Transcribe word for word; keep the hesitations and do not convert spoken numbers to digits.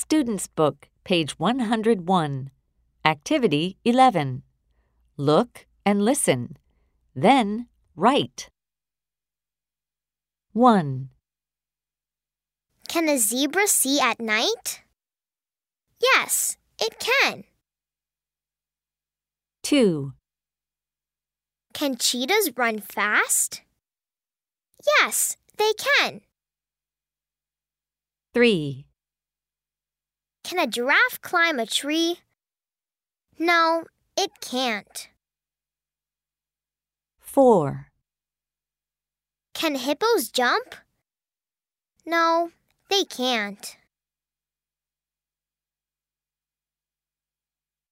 Student's Book, page one hundred one. Activity eleven. Look and listen. Then write. one. Can a zebra see at night? Yes, it can. two. Can cheetahs run fast? Yes, they can. three. Can a giraffe climb a tree? No, it can't. four. Can hippos jump? No, they can't.